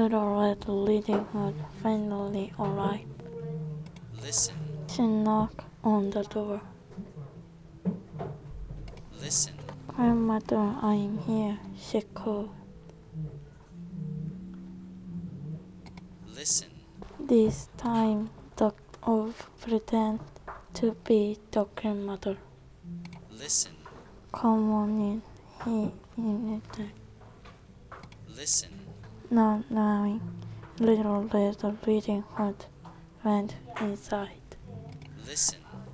Little Red Riding Hood finally arrived. Listen, She knocked on the door. listen, Grandmother, I'm here, she called. listen, This time the wolf pretended to be the grandmother. listen, Come on in, he invited. listen, Not knowing, Little Red Riding Hood went inside. listen,